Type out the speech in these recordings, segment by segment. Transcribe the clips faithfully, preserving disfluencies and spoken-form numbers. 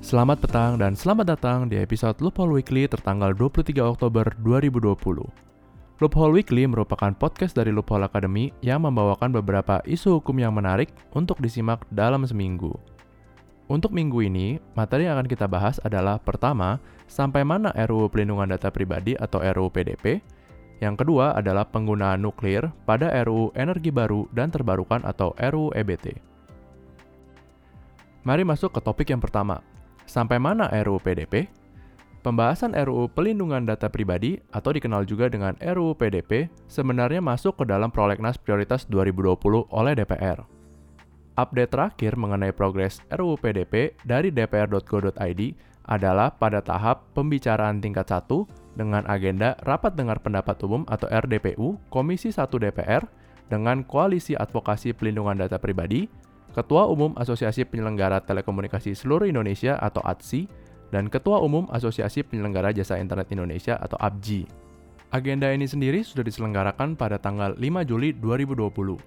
Selamat petang dan selamat datang di episode Loophole Weekly tertanggal dua puluh tiga Oktober dua ribu dua puluh. Loophole Weekly merupakan podcast dari Loophole Academy yang membawakan beberapa isu hukum yang menarik untuk disimak dalam seminggu. Untuk minggu ini, materi yang akan kita bahas adalah pertama, sampai mana R U U Pelindungan Data Pribadi atau R U U P D P. Yang kedua adalah penggunaan nuklir pada R U U Energi Baru dan Terbarukan atau R U U E B T. Mari masuk ke topik yang pertama. Sampai mana R U U P D P? Pembahasan R U U Pelindungan Data Pribadi atau dikenal juga dengan R U U P D P sebenarnya masuk ke dalam Prolegnas Prioritas dua ribu dua puluh oleh D P R. Update terakhir mengenai progres R U U P D P dari d p r dot go dot i d adalah pada tahap pembicaraan tingkat satu dengan agenda Rapat Dengar Pendapat Umum atau R D P U Komisi satu D P R dengan Koalisi Advokasi Pelindungan Data Pribadi, Ketua Umum Asosiasi Penyelenggara Telekomunikasi Seluruh Indonesia atau A T S I, dan Ketua Umum Asosiasi Penyelenggara Jasa Internet Indonesia atau A B G I. Agenda ini sendiri sudah diselenggarakan pada tanggal lima Juli dua ribu dua puluh.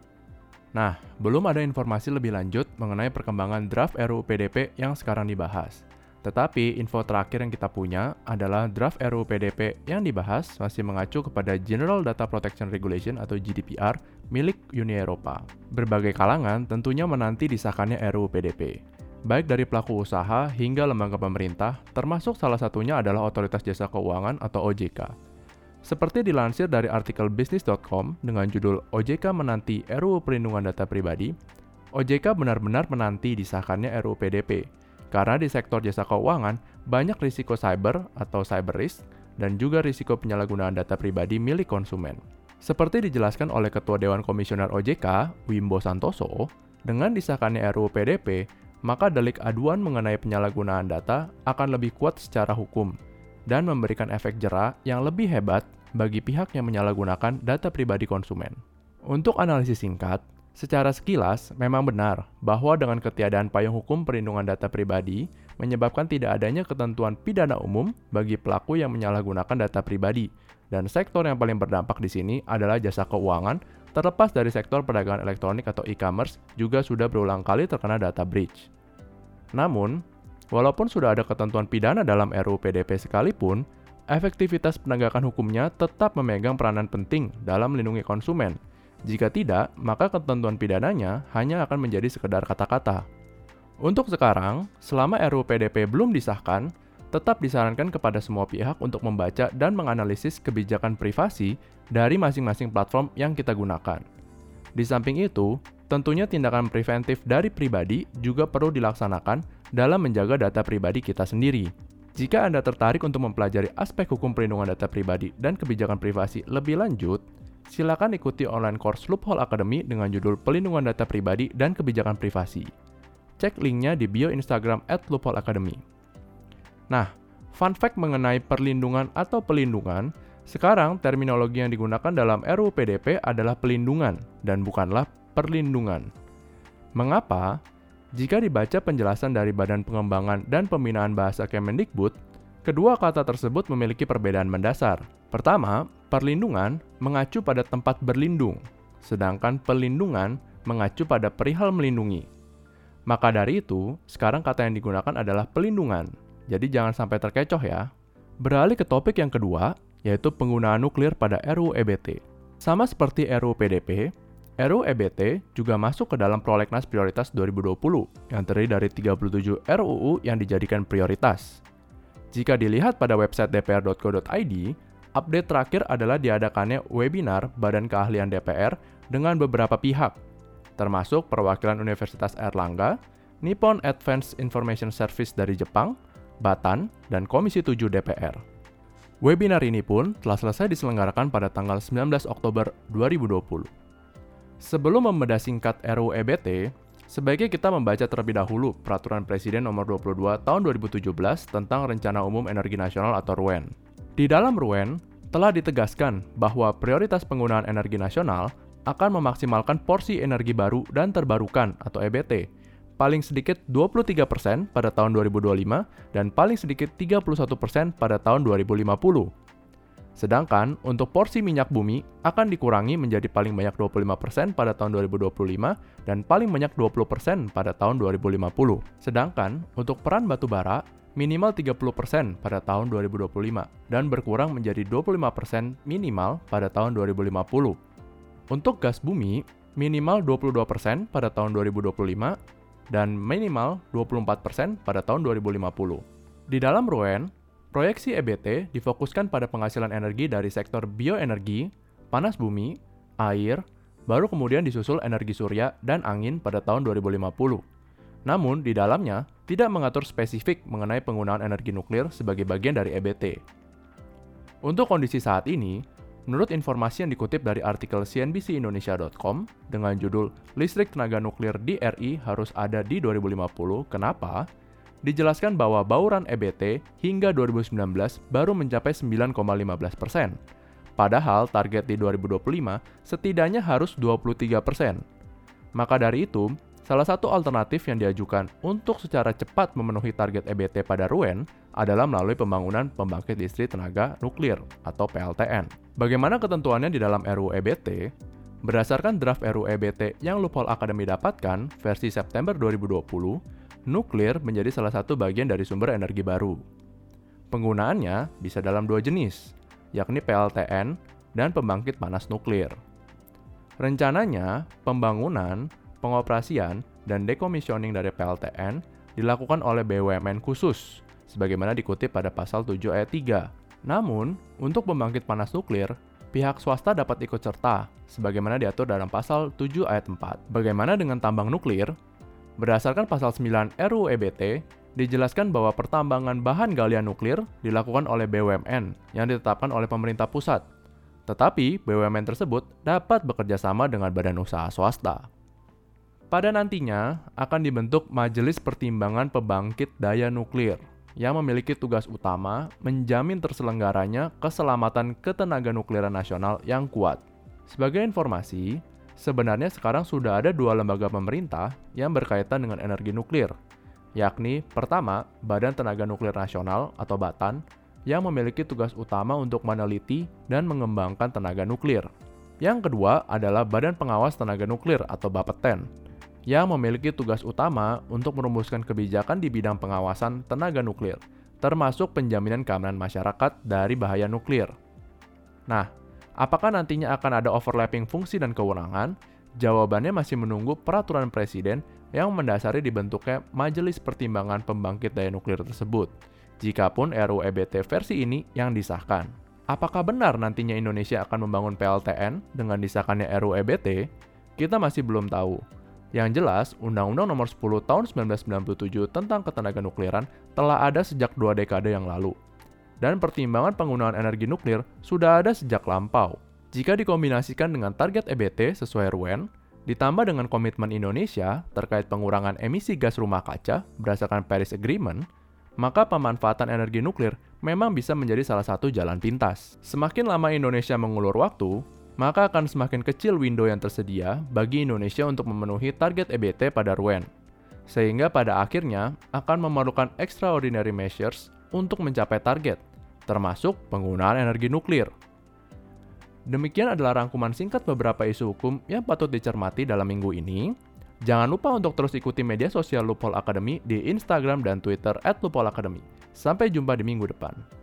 Nah, belum ada informasi lebih lanjut mengenai perkembangan draft R U U P D P yang sekarang dibahas. Tetapi info terakhir yang kita punya adalah draft R U U P D P yang dibahas masih mengacu kepada General Data Protection Regulation atau G D P R milik Uni Eropa. Berbagai kalangan tentunya menanti disahkannya R U U P D P, baik dari pelaku usaha hingga lembaga pemerintah, termasuk salah satunya adalah Otoritas Jasa Keuangan atau O J K. Seperti dilansir dari artikel business dot com dengan judul O J K menanti R U U Perlindungan Data Pribadi, O J K benar-benar menanti disahkannya R U U P D P, karena di sektor jasa keuangan banyak risiko cyber atau cyber risk dan juga risiko penyalahgunaan data pribadi milik konsumen. Seperti dijelaskan oleh Ketua Dewan Komisioner O J K, Wimbo Santoso, dengan disahkannya R U U P D P, maka delik aduan mengenai penyalahgunaan data akan lebih kuat secara hukum dan memberikan efek jera yang lebih hebat bagi pihak yang menyalahgunakan data pribadi konsumen. Untuk analisis singkat, secara sekilas memang benar bahwa dengan ketiadaan payung hukum perlindungan data pribadi menyebabkan tidak adanya ketentuan pidana umum bagi pelaku yang menyalahgunakan data pribadi, dan sektor yang paling berdampak di sini adalah jasa keuangan, terlepas dari sektor perdagangan elektronik atau e-commerce juga sudah berulang kali terkena data breach. Namun, walaupun sudah ada ketentuan pidana dalam R U U P D P sekalipun, efektivitas penegakan hukumnya tetap memegang peranan penting dalam melindungi konsumen. Jika tidak, maka ketentuan pidananya hanya akan menjadi sekedar kata-kata. Untuk sekarang, selama R U U P D P belum disahkan, tetap disarankan kepada semua pihak untuk membaca dan menganalisis kebijakan privasi dari masing-masing platform yang kita gunakan. Di samping itu, tentunya tindakan preventif dari pribadi juga perlu dilaksanakan dalam menjaga data pribadi kita sendiri. Jika Anda tertarik untuk mempelajari aspek hukum perlindungan data pribadi dan kebijakan privasi lebih lanjut, silakan ikuti online course Loophole Academy dengan judul Pelindungan Data Pribadi dan Kebijakan Privasi. Cek linknya di bio Instagram at loophole academy. Nah, fun fact mengenai perlindungan atau pelindungan, sekarang terminologi yang digunakan dalam R U U P D P adalah pelindungan dan bukanlah perlindungan. Mengapa? Jika dibaca penjelasan dari Badan Pengembangan dan Pembinaan Bahasa Kemendikbud, kedua kata tersebut memiliki perbedaan mendasar. Pertama, perlindungan mengacu pada tempat berlindung, sedangkan pelindungan mengacu pada perihal melindungi. Maka dari itu, sekarang kata yang digunakan adalah pelindungan. Jadi jangan sampai terkecoh ya. Beralih ke topik yang kedua, yaitu penggunaan nuklir pada R U U E B T. Sama seperti R U U P D P, R U U E B T juga masuk ke dalam Prolegnas Prioritas dua ribu dua puluh yang terdiri dari tiga puluh tujuh R U U yang dijadikan prioritas. Jika dilihat pada website d p r dot go dot i d, update terakhir adalah diadakannya webinar Badan Keahlian D P R dengan beberapa pihak, termasuk perwakilan Universitas Airlangga, Nippon Advanced Information Service dari Jepang, Batan, dan Komisi tujuh D P R. Webinar ini pun telah selesai diselenggarakan pada tanggal sembilan belas Oktober dua ribu dua puluh. Sebelum membedah singkat R U U E B T, sebaiknya kita membaca terlebih dahulu Peraturan Presiden Nomor dua puluh dua Tahun dua ribu tujuh belas tentang Rencana Umum Energi Nasional atau R U E N. Di dalam R U E N, telah ditegaskan bahwa prioritas penggunaan energi nasional akan memaksimalkan porsi energi baru dan terbarukan atau E B T, paling sedikit dua puluh tiga persen pada tahun dua ribu dua puluh lima dan paling sedikit tiga puluh satu persen pada tahun dua ribu lima puluh. Sedangkan untuk porsi minyak bumi akan dikurangi menjadi paling banyak dua puluh lima persen pada tahun dua ribu dua puluh lima dan paling banyak dua puluh persen pada tahun dua ribu lima puluh. Sedangkan untuk peran batu bara minimal tiga puluh persen pada tahun dua ribu dua puluh lima dan berkurang menjadi dua puluh lima persen minimal pada tahun dua ribu lima puluh. Untuk gas bumi minimal dua puluh dua persen pada tahun dua ribu dua puluh lima dan minimal dua puluh empat persen pada tahun dua ribu lima puluh. Di dalam R U E N, proyeksi E B T difokuskan pada penghasilan energi dari sektor bioenergi, panas bumi, air, baru kemudian disusul energi surya dan angin pada tahun dua ribu lima puluh. Namun, di dalamnya tidak mengatur spesifik mengenai penggunaan energi nuklir sebagai bagian dari E B T. Untuk kondisi saat ini, menurut informasi yang dikutip dari artikel C N B C Indonesia dot com dengan judul Listrik Tenaga Nuklir di R I harus ada di dua ribu lima puluh, kenapa? Dijelaskan bahwa bauran E B T hingga dua ribu sembilan belas baru mencapai sembilan koma lima belas persen. Padahal target di dua ribu dua puluh lima setidaknya harus dua puluh tiga persen. Maka dari itu, salah satu alternatif yang diajukan untuk secara cepat memenuhi target E B T pada R U E N adalah melalui pembangunan pembangkit listrik tenaga nuklir atau P L T N. Bagaimana ketentuannya di dalam R U U E B T? Berdasarkan draft R U U E B T yang Loophole Academy dapatkan versi September dua ribu dua puluh, nuklir menjadi salah satu bagian dari sumber energi baru. Penggunaannya bisa dalam dua jenis, yakni P L T N dan pembangkit panas nuklir. Rencananya, pembangunan, pengoperasian, dan decommissioning dari P L T N dilakukan oleh B U M N khusus, sebagaimana dikutip pada pasal tujuh ayat tiga. Namun, untuk pembangkit panas nuklir, pihak swasta dapat ikut serta, sebagaimana diatur dalam pasal tujuh ayat empat. Bagaimana dengan tambang nuklir? Berdasarkan pasal sembilan R U U E B T, dijelaskan bahwa pertambangan bahan galian nuklir dilakukan oleh B U M N yang ditetapkan oleh pemerintah pusat. Tetapi, B U M N tersebut dapat bekerja sama dengan badan usaha swasta. Pada nantinya, akan dibentuk Majelis Pertimbangan Pembangkit Daya Nuklir yang memiliki tugas utama menjamin terselenggaranya keselamatan ketenaganuklieran nasional yang kuat. Sebagai informasi, sebenarnya sekarang sudah ada dua lembaga pemerintah yang berkaitan dengan energi nuklir, yakni pertama, Badan Tenaga Nuklir Nasional atau BATN, yang memiliki tugas utama untuk meneliti dan mengembangkan tenaga nuklir. Yang kedua adalah Badan Pengawas Tenaga Nuklir atau Bapeten, yang memiliki tugas utama untuk merumuskan kebijakan di bidang pengawasan tenaga nuklir, termasuk penjaminan keamanan masyarakat dari bahaya nuklir. Nah, apakah nantinya akan ada overlapping fungsi dan kewenangan? Jawabannya masih menunggu peraturan presiden yang mendasari dibentuknya Majelis Pertimbangan Pembangkit Daya Nuklir tersebut, jikapun R U U E B T versi ini yang disahkan. Apakah benar nantinya Indonesia akan membangun P L T N dengan disahkannya R U U E B T? Kita masih belum tahu. Yang jelas, Undang-Undang Nomor sepuluh Tahun seribu sembilan ratus sembilan puluh tujuh tentang ketenaganukliran telah ada sejak dua dekade yang lalu. Dan pertimbangan penggunaan energi nuklir sudah ada sejak lampau. Jika dikombinasikan dengan target E B T sesuai R U E N, ditambah dengan komitmen Indonesia terkait pengurangan emisi gas rumah kaca berdasarkan Paris Agreement, maka pemanfaatan energi nuklir memang bisa menjadi salah satu jalan pintas. Semakin lama Indonesia mengulur waktu, maka akan semakin kecil window yang tersedia bagi Indonesia untuk memenuhi target E B T pada R U E N, sehingga pada akhirnya akan memerlukan extraordinary measures untuk mencapai target, termasuk penggunaan energi nuklir. Demikian adalah rangkuman singkat beberapa isu hukum yang patut dicermati dalam minggu ini. Jangan lupa untuk terus ikuti media sosial Loophole Academy di Instagram dan Twitter at loophole academy. Sampai jumpa di minggu depan.